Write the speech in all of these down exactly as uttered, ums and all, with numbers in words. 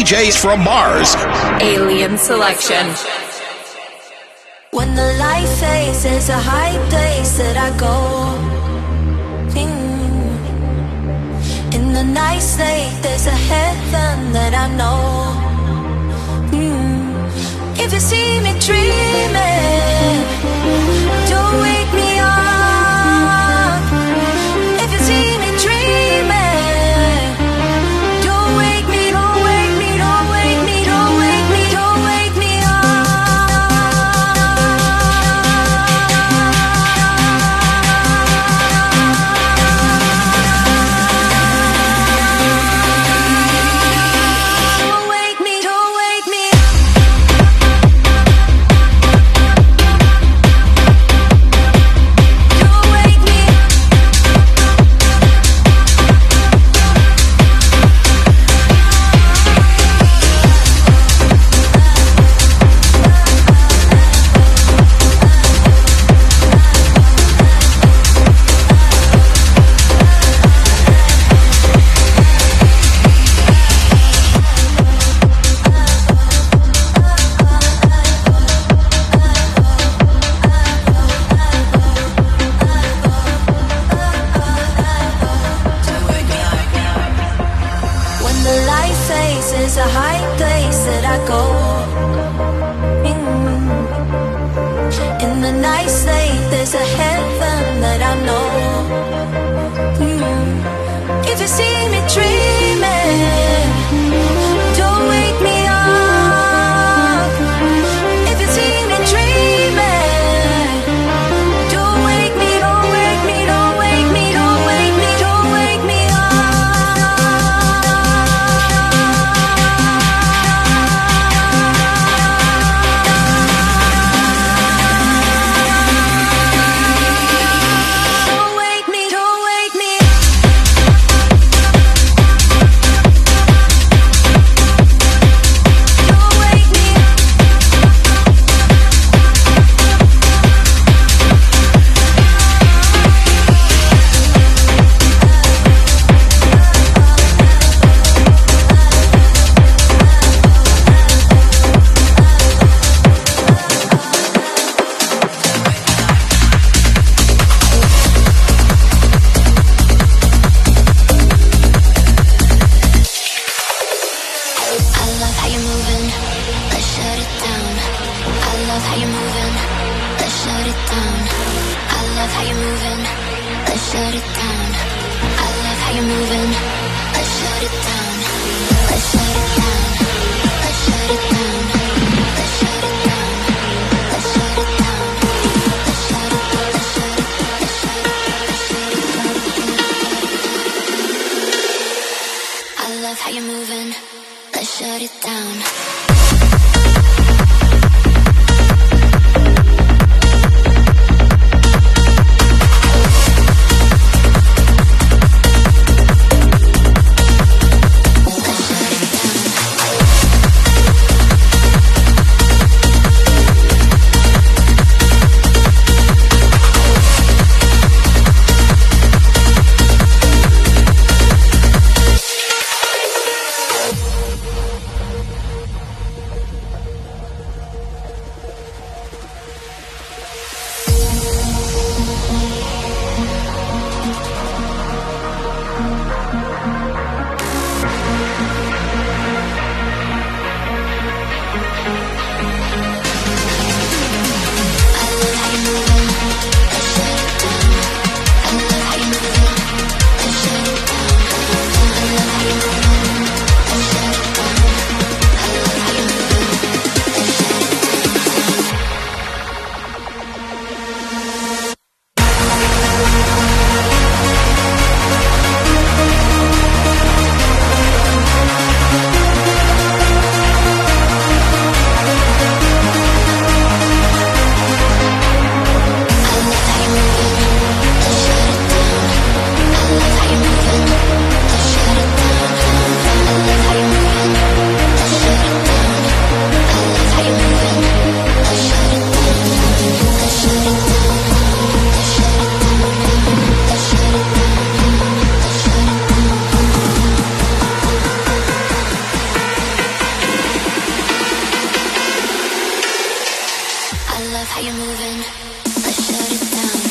Js from Mars. Alien Selection. When the light fades, there's a high place that I go. Mm. In the night state, there's a heaven that I know. Mm. If you see me dreaming, don't wake me up. If you see me dreaming, don't wake me, don't wake me, don't wake me, don't wake me, don't wake me Don't wake me, don't wake me. Is a high place that I go. Mm. In the night state, there's a heaven that I know. Mm. If you see me dreaming, don't wake me up. If you see me dreaming, don't wake me, don't wake me, don't wake me, don't wake me, don't wake me up. love how you're moving. Let's shut it down.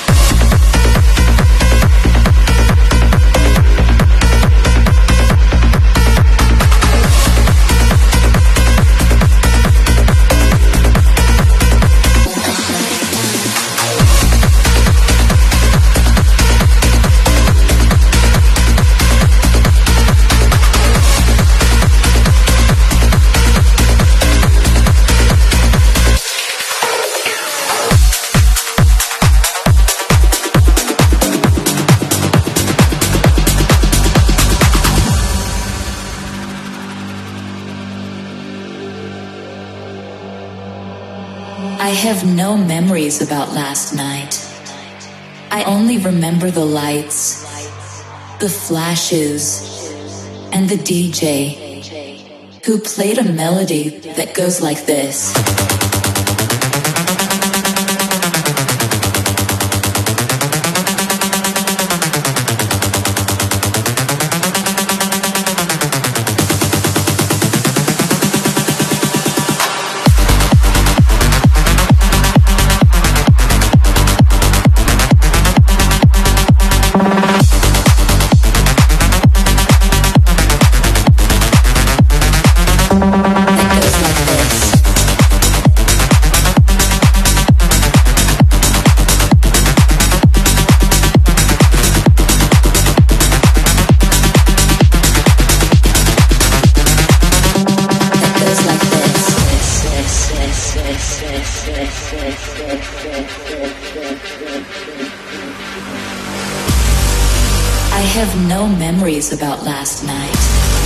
I have no memories about last night. I only remember the lights, the flashes, and the D J who played a melody that goes like this. I have no memories about last night.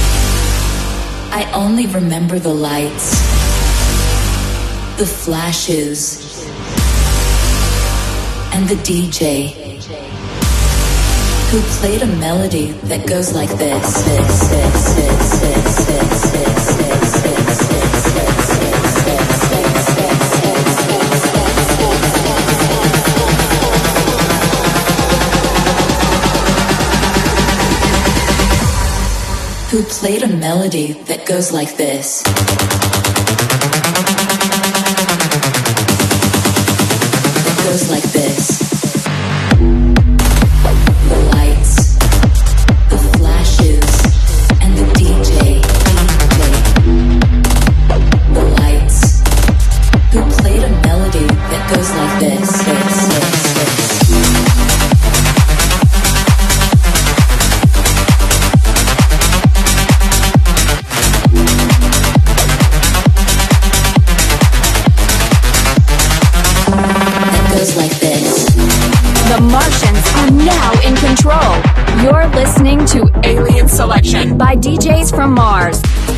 I only remember the lights, the flashes, and the D J who played a melody that goes like this. this, this, this, this, this, this, this, this, who played a melody that goes like this. That goes like this. The lights, the flashes, and the D J. The lights, who played a melody that goes like this. this, this, this. The Martians are now in control. You're listening to Alien Selection by D Js from Mars.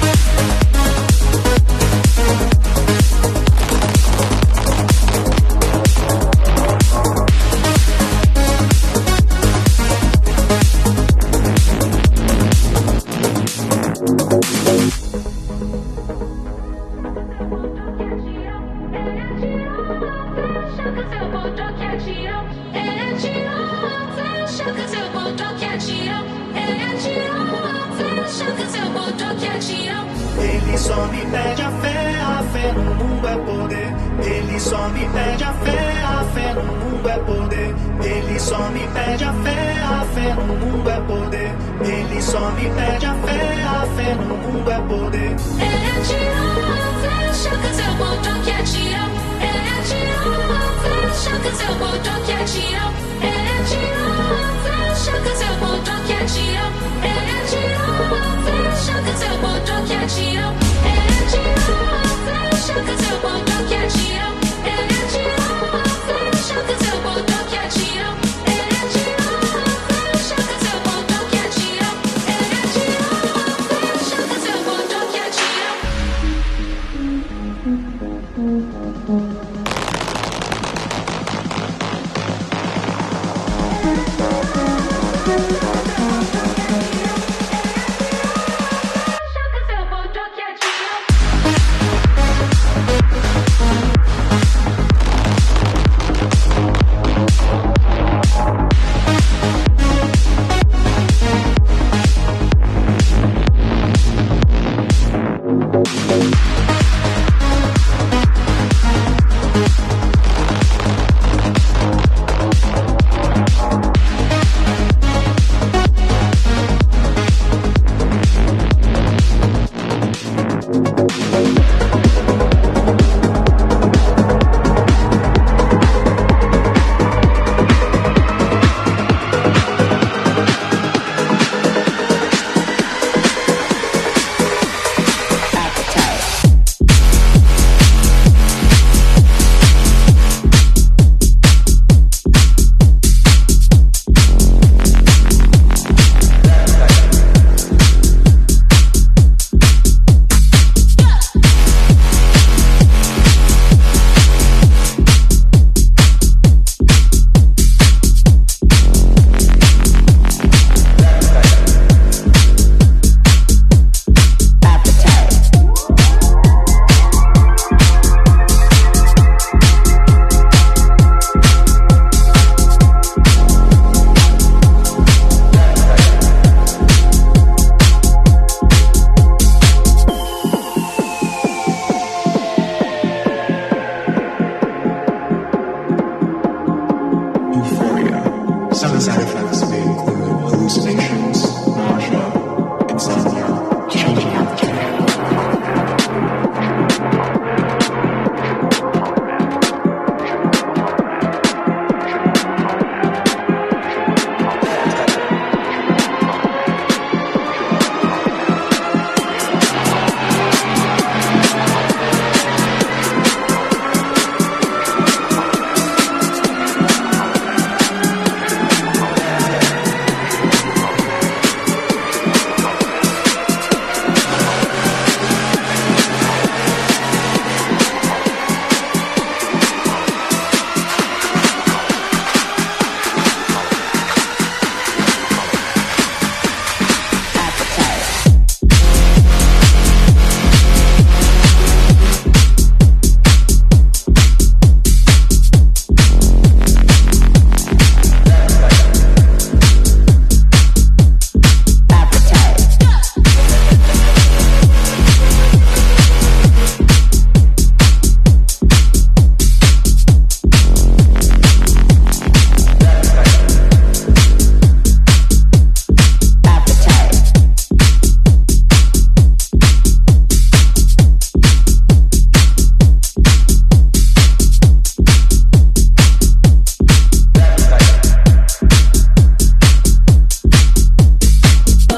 Ele só me pede a fé, a fé no mundo é poder. Ele só me pede a fé, a fé no mundo é poder. Ele só me pede a fé, a fé no mundo é poder. Ele só me pede a fé, a fé no mundo é poder. Ele atirou, flecha que seu botão que atirou. Ele atirou, flecha que seu botão que atirou. Ele atirou, flecha que seu botão que atirou. Ele atirou, flecha que seu botão que atirou. Ele atirou, flecha que seu botão que atirou. Ele atirou, flecha que seu botão que atirou. Ele atirou, flecha que seu botão que atirou. Ele atirou, flecha que seu botão que atirou.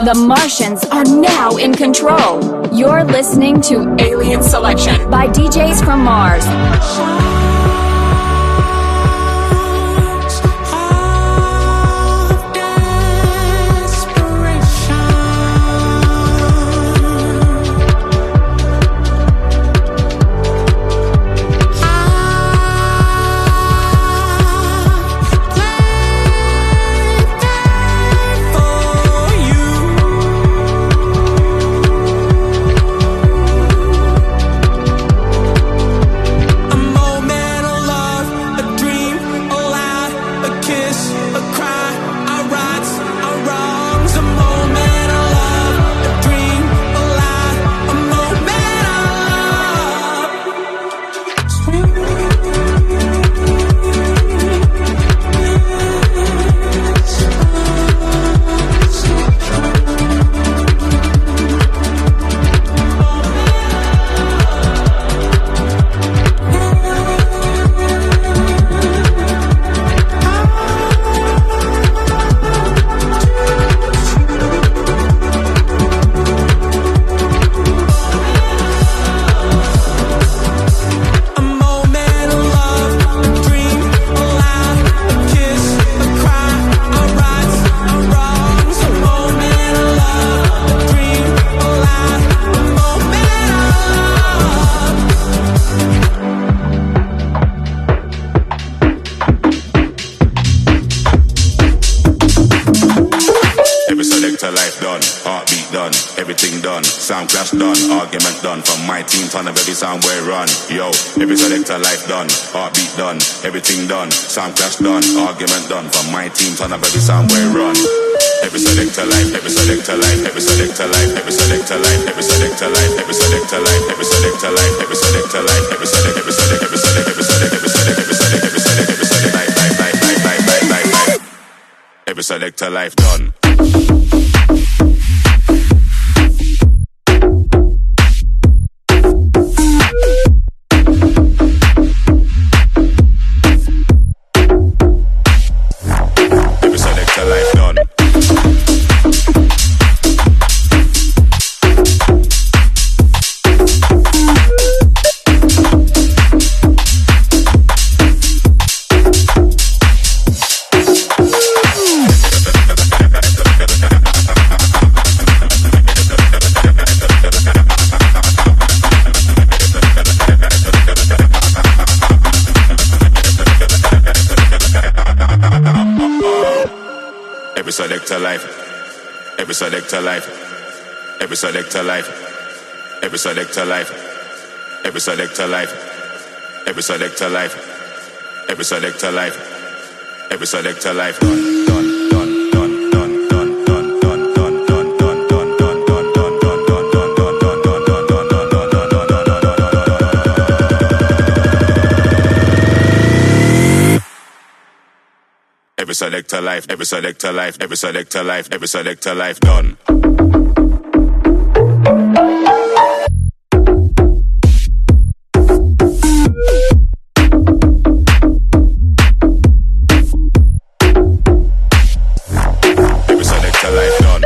The Martians are now in control. You're listening to Alien Selection by D Js from Mars. Sound clash done, argument done. From my team, ton of every sound we run. Yo, every selector life done, heartbeat done, everything done. Sound clash done, argument done. From my team, ton of every sound we run. Every selector life, every selector life, every selector life, every selector life, every selector life, every selector life, every selector life, every selector life, every select, every select, every select, every select, every select, every select, every select, every select, life, life, life, life, life, life, life, life. Every selector life done. Selector life, every selector life, every selector life, every selector life, every selector life, every selector life, every selector life, every selector life. Done, done, done, done, done, done, done, done, done, done, done, done, done, done, done, done, done, done, done, every selector life, every selector life, every selector life, every selector life done. Every selector life done.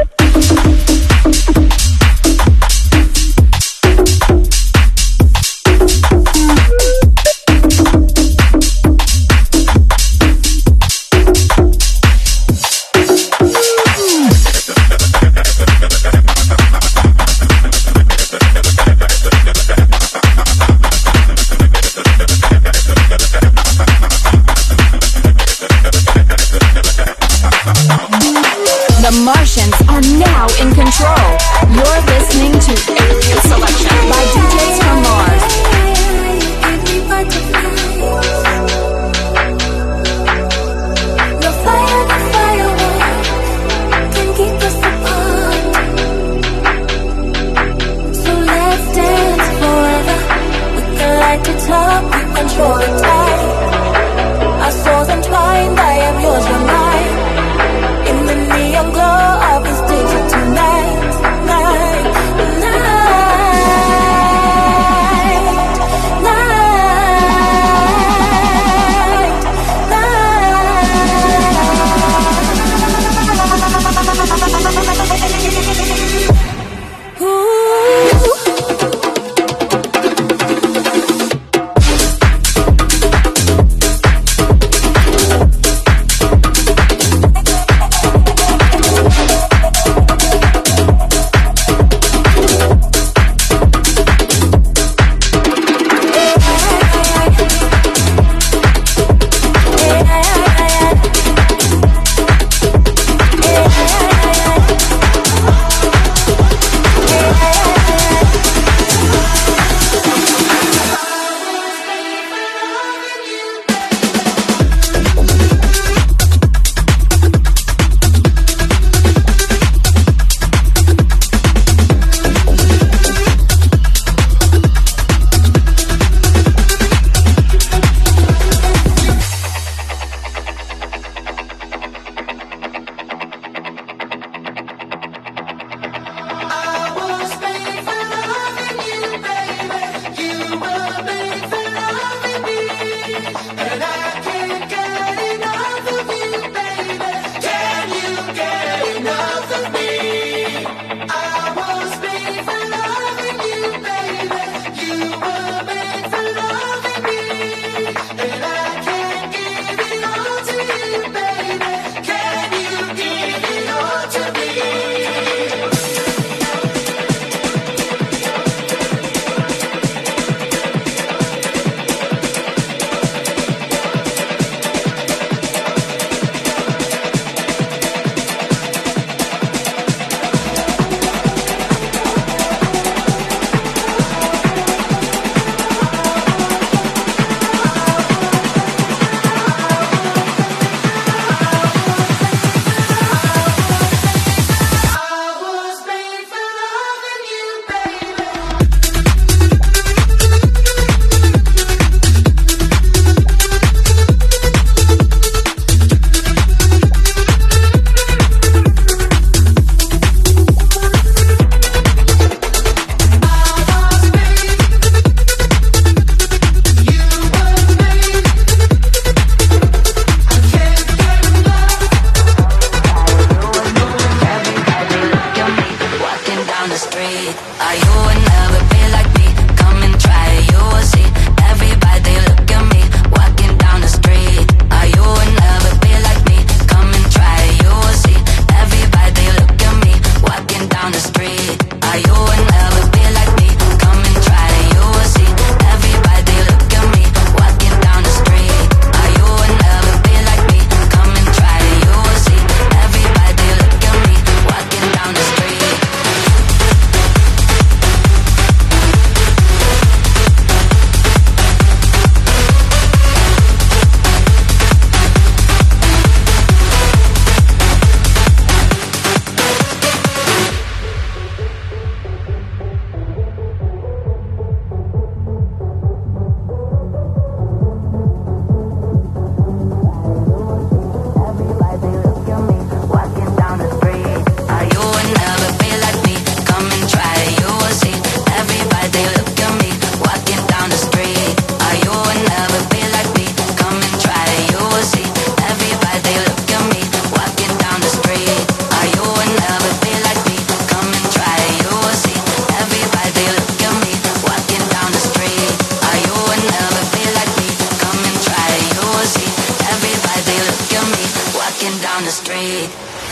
street.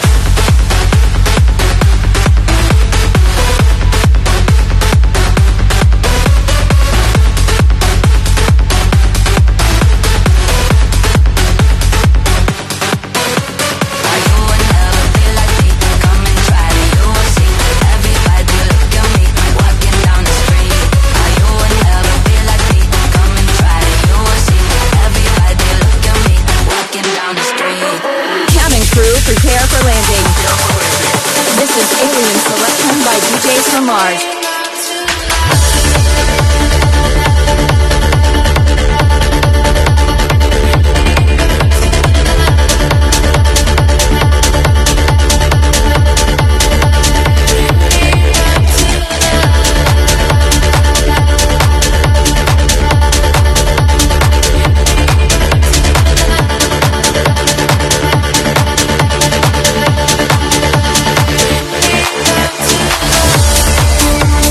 Prepare for landing. This is Alien Selection by D Js from Mars. We'll be right back.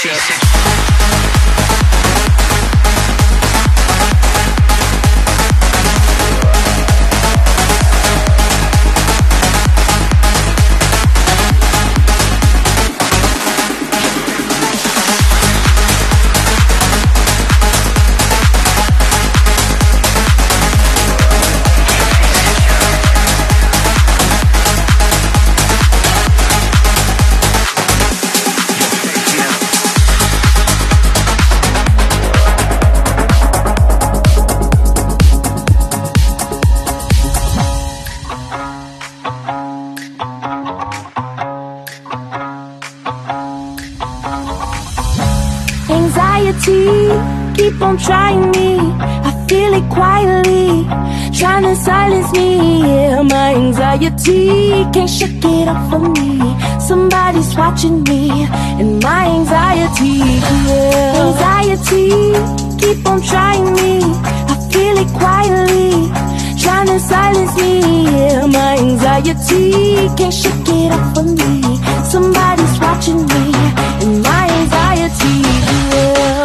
Keep on trying me, I feel it quietly, trying to silence me. Yeah, my anxiety can't shake it off of me. Somebody's watching me, and my anxiety, yeah. Anxiety, keep on trying me, I feel it quietly, trying to silence me. Yeah, my anxiety can't shake it off of me. Somebody's watching me, and my anxiety, yeah.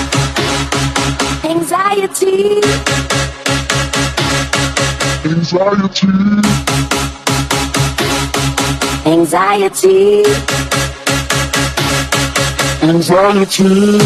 Anxiety, anxiety, anxiety, anxiety.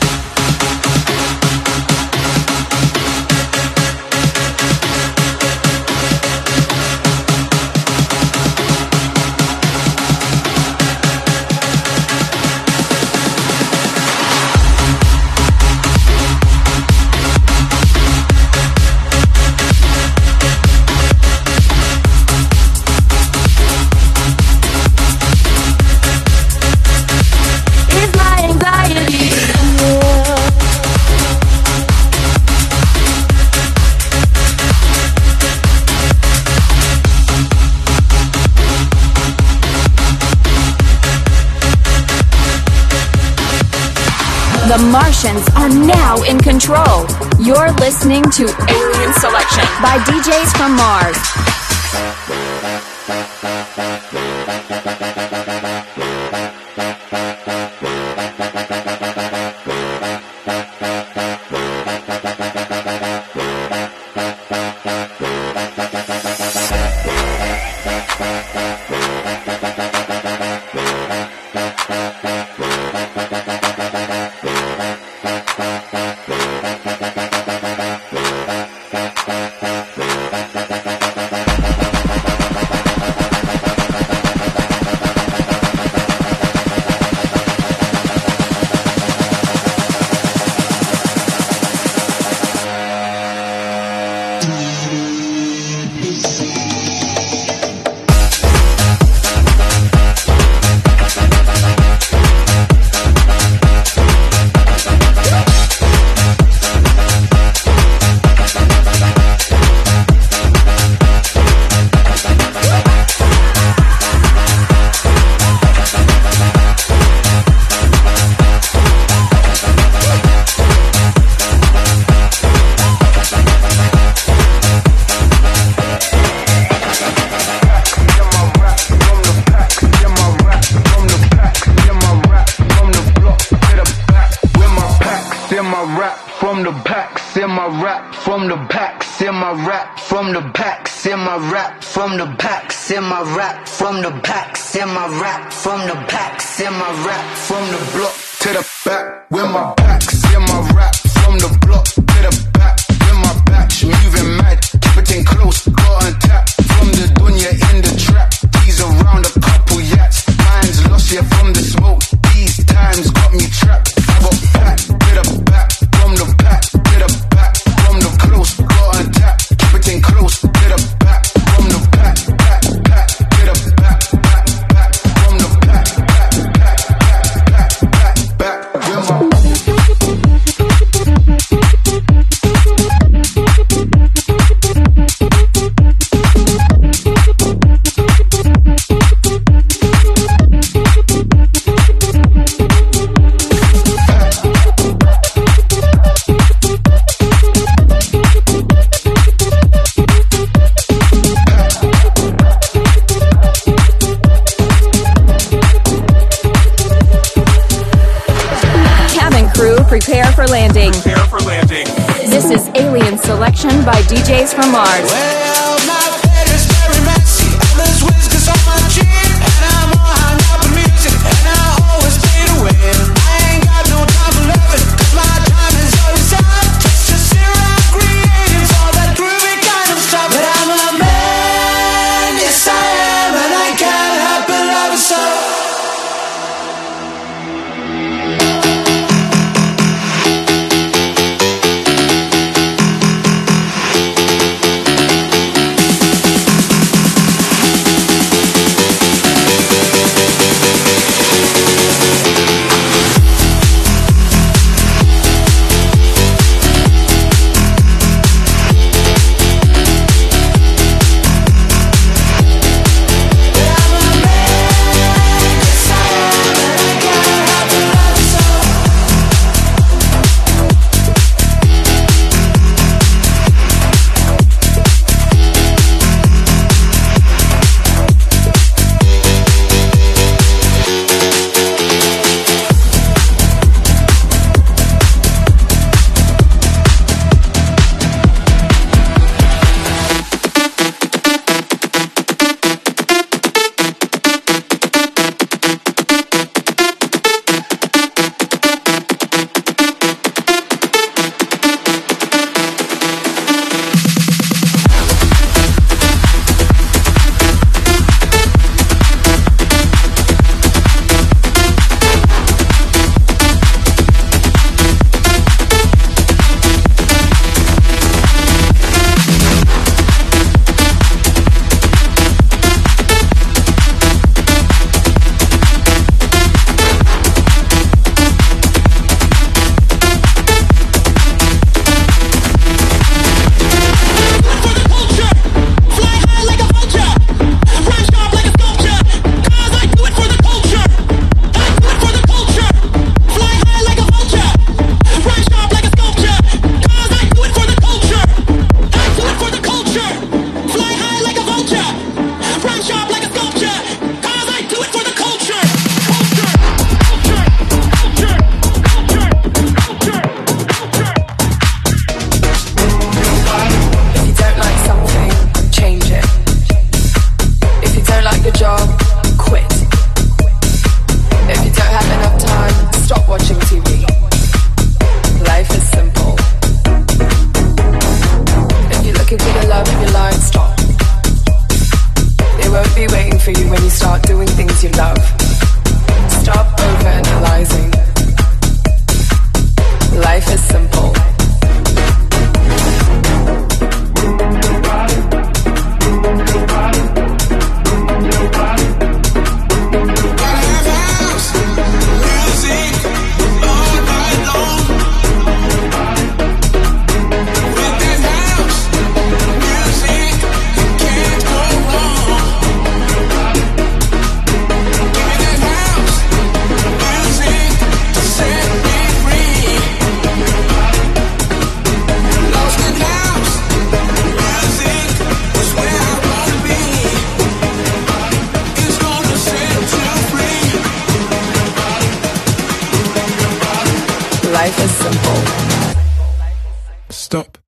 The Martians are now in control. You're listening to Alien Selection by D Js from Mars. from the back, send my rap from the back, send my rap from the back, send my rap from the back, send my rap from the block to the back with my back, send my rap from the block to the back with my back, moving mad, everything close, got on tap from the dunya in the trap, these around a couple yats, mine's lost yeah from the smoke, these times got me trapped, I got back to the back from the back to the back from the close, got on tap, everything close to the back from the back, back, back to the back, back, back from the back, back, back, back, back, back, back with my Prepare for landing. Prepare for landing. This is Alien Selection by D Js from Mars. Well, my bed is very messy, and there's whiskers on my chin, and I'm all hung up in music, and I always stay to win. I ain't got no time for loving, 'cause my time is always up. Just to sit around creating all that groovy kind of stuff. But I'm a man, yes I am, and I can't help but love it so. Life is simple. Stop.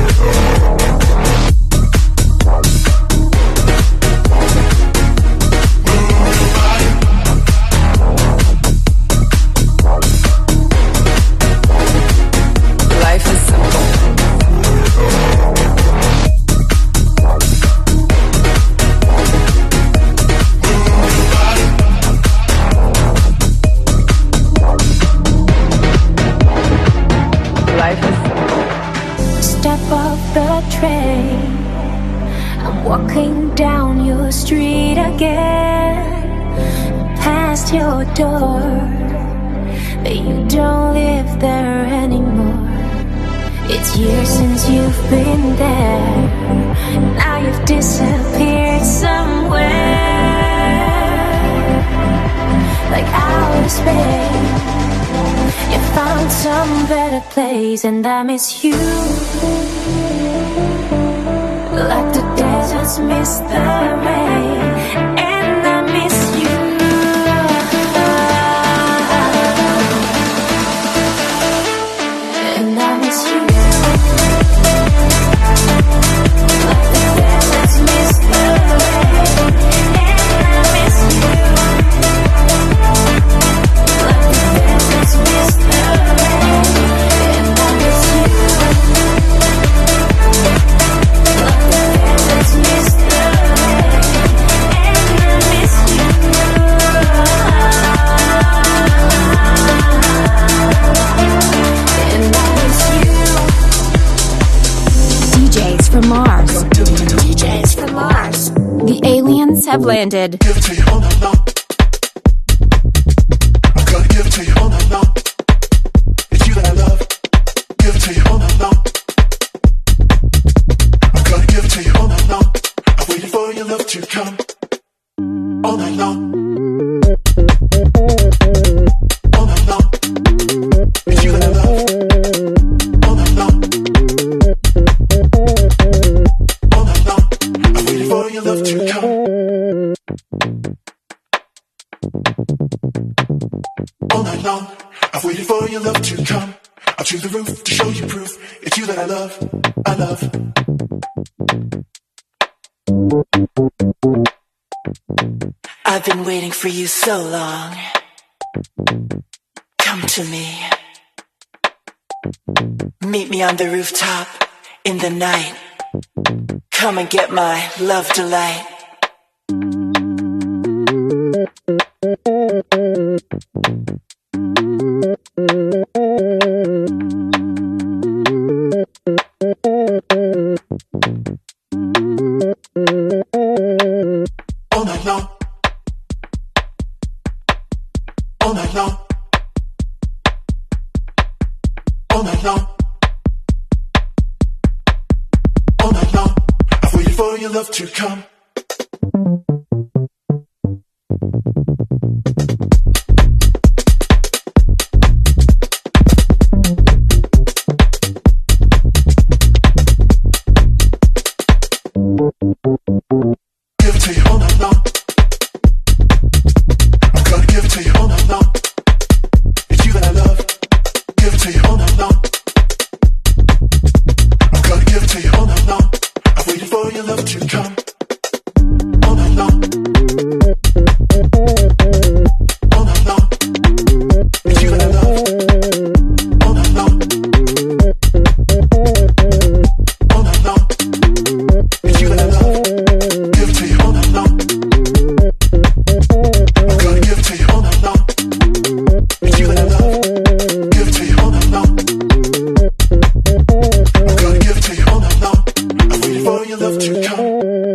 Life is simple. Life is simple. Step off the train, I'm walking down your street again, past your door, but you don't live there anymore. It's years since you've been there, now you've disappeared somewhere, like outer space. You found some better place, and I miss you, like the deserts miss the rain, and I miss you. have landed. Give it to you all night long. I'm gonna give it to you all night long. It's you that I love. Give it to you all night long. I'm gonna give it to you all night long. I'm waiting for your love to come. All night long. All night long. It's you that I love. All night long. All night long. I'm waiting for your love to come. All night long, I've waited for your love to come. I'll choose the roof to show you proof. It's you that I love, I love. I've been waiting for you so long. Come to me. Meet me on the rooftop in the night. Come and get my love delight. All night long. All night long. All night long. All night long. I've waited for your love to come. Give it to you all night long. I'm gonna give it to you all night long. It's you that I love. Give it to you all night long. I'm gonna give it to you all night long. I'm waiting for your love to come. All night long. All night long. It's you that I love. All night long. All night long. It's you that I love. Give it to you all night long. I'm gonna give it to you all night long. It's you that I love. Give it to you all night long. I'm gonna give it to you all night long. I'm waiting for your love to come.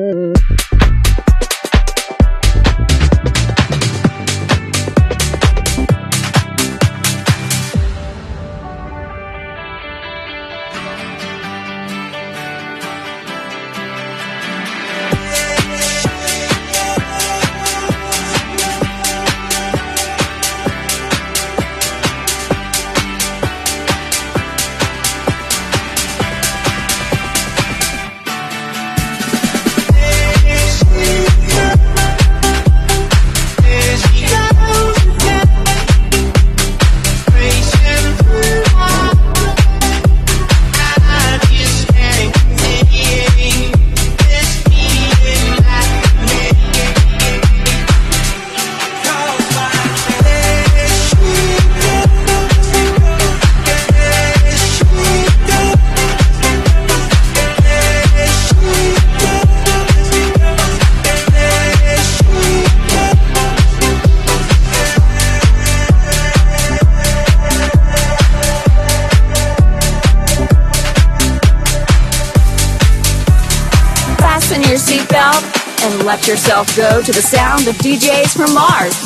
Fasten your seatbelt and let yourself go to the sound of D Js from Mars.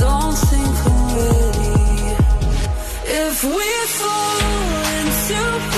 If we fall into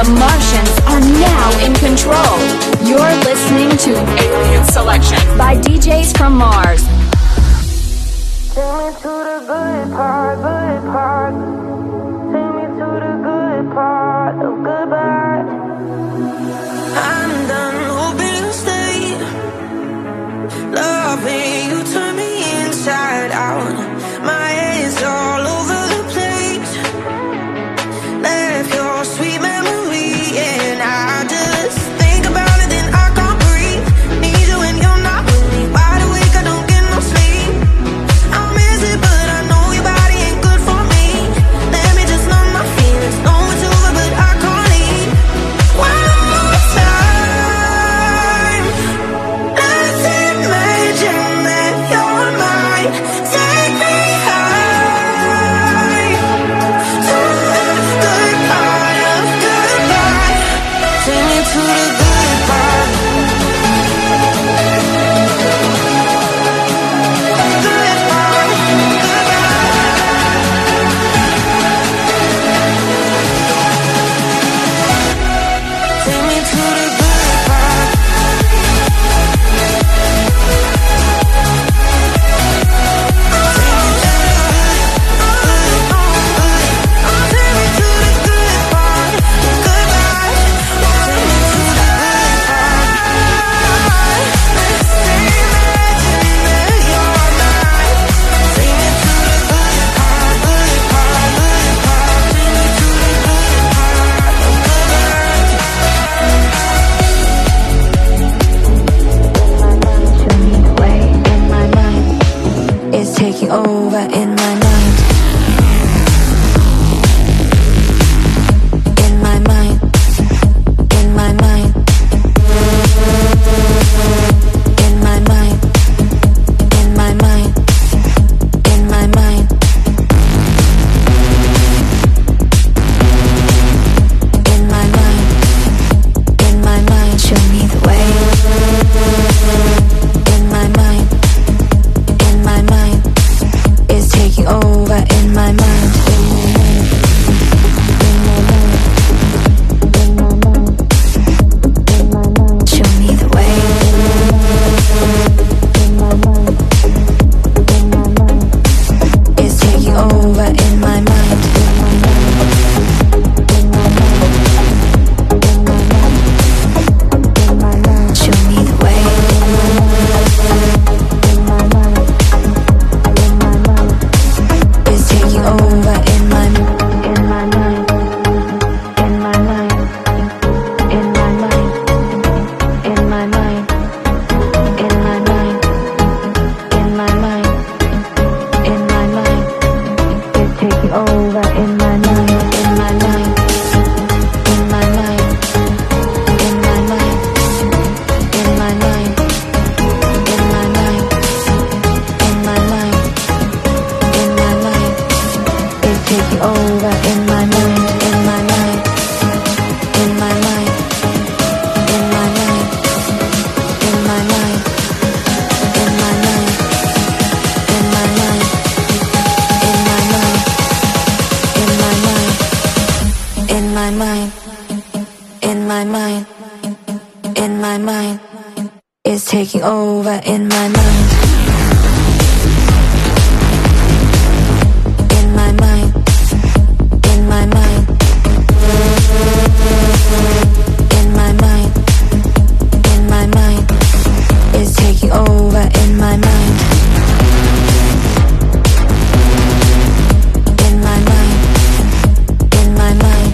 The Martians are now in control. You're listening to Alien Selection by D Js from Mars. Take me to the good part, good part. Take me to the good part of goodbye. I'm done hoping you'll stay. Loving you turn me inside out. My head's all over the place. Left your sweet memory and I just think about it and I can't breathe. Need you when you're not with me. Wide awake, I don't get no sleep. I miss it, but I know your body ain't good for me. Let me just numb my feelings. Know it's over, but I can't leave. One more time. Let's imagine that you're mine. Take me high to the good part of goodbye. Take me to the good part. Good part, goodbye. Take me to the good part. It's taking over in my mind. In my mind. In my mind. In my mind. In my mind. In my mind. In my mind. In my mind. Show me the way. In my mind. In my mind. It's taking over in my mind. In my mind. In my mind. In my mind. Show me the way. In my mind. In my mind. It's taking over in my mind. In my mind. In my mind. In my mind. In my mind. Show me the way. In my mind. In my mind. In my mind. It's taking over in my in my mind. In my mind. In my mind. In my mind. In my mind. In my mind. In my mind. It's taking over in my mind. In my mind. In my mind. In my mind. In my mind. In my mind. In my mind. In my mind. It's taking over in my mind. In my mind. In my mind. In my mind. In my mind. In my mind. In my mind. In my mind. In my mind. In my mind. In my mind. In my mind. It's taking over in my mind. In my mind. In my mind. In my mind. In my mind. It's taking over in my mind. In my mind. In my mind.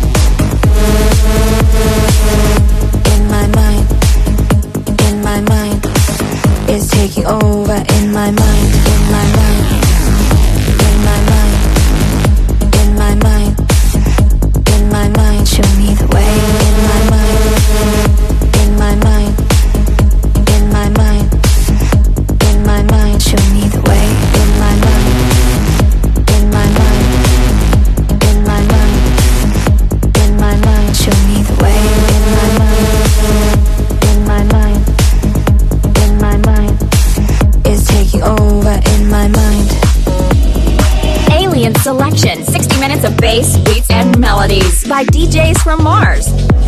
In my mind. In my mind. It's taking over in my mind. In my mind. In my mind. In my mind. In my mind. Show me the way. In my mind. In my mind. In my mind. In my mind. Show me the way. In my mind. In my mind. In my mind. In my mind. Show me the way. In my mind. In my mind. In my mind. It's taking over in my mind. Alien Selection, sixty minutes of bass, beats, and melodies by D Js from Mars.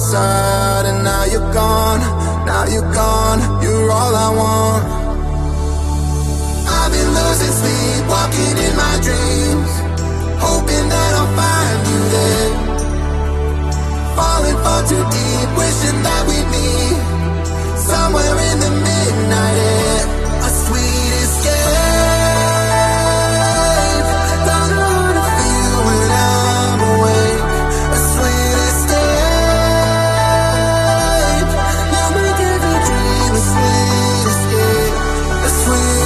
side and now you're gone, now you're gone, you're all I want. I've been losing sleep, walking in my dreams, hoping that I'll find you there. Falling far too deep, wishing that we'd meet somewhere in the midnight air. A sweet escape, don't know how to feel when I'm awake. A sweet escape, you make every dream a sweet escape. A sweet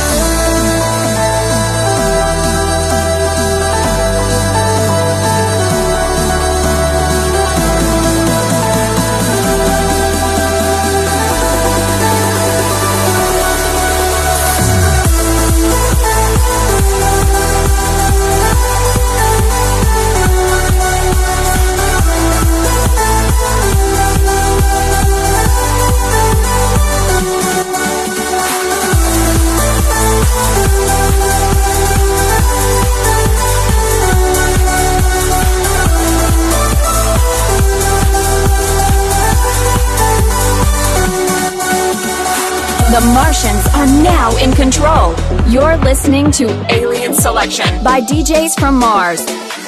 The Martians are now in control. You're listening to Alien Selection by D Js from Mars.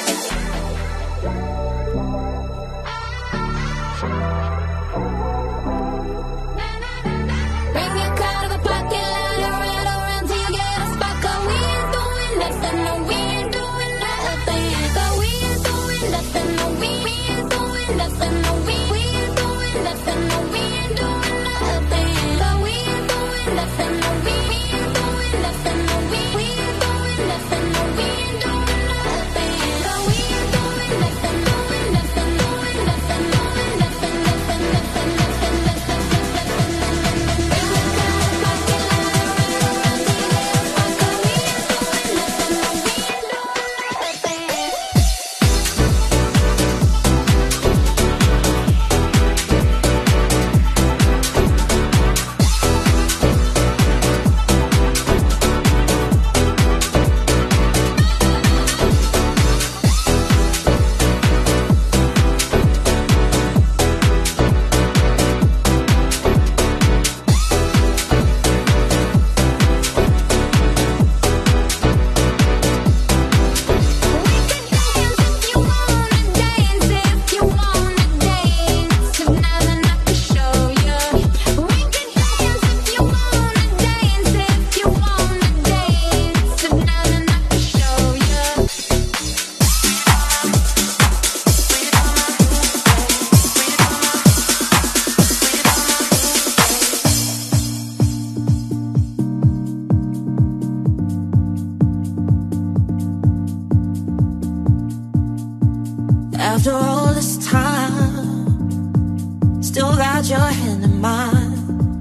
After all this time, still got your hand in mine.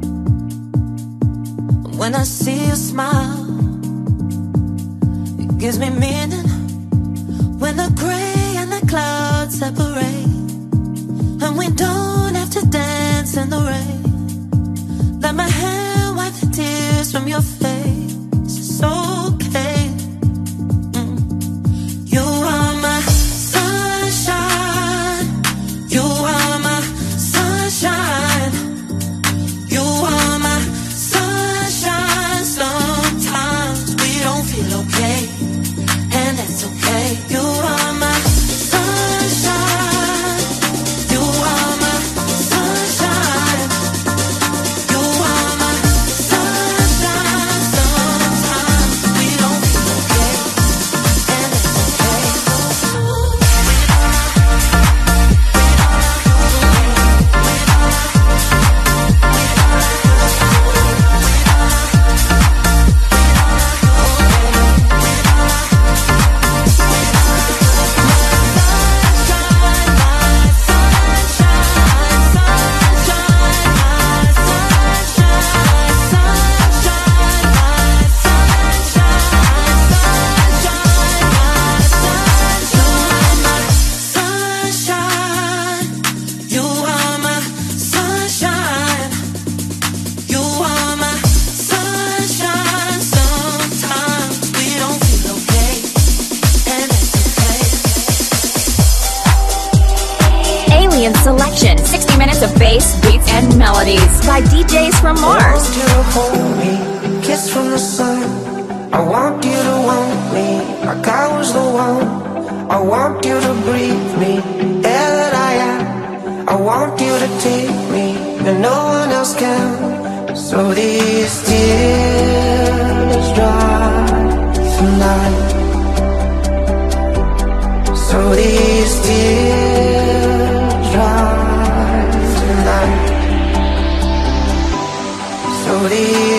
When I see you smile, it gives me meaning. When the gray and the clouds separate, and we don't have to dance in the rain, let my hand wipe the tears from your face. It's okay. Mm. You are my sunshine. You are my sunshine. You are my sunshine. Sometimes we don't feel okay, and that's okay. You are my sunshine. You are my sunshine. You are my sunshine. Alien Selection, sixty minutes of bass, beats, and melodies by D Js from Mars. I want you to hold me, kiss from the sun. I want you to want me, like I was the one. I want you to breathe me, air that I am. I want you to take me, and no one else can. So these tears dry tonight. So these tears dry tonight. So these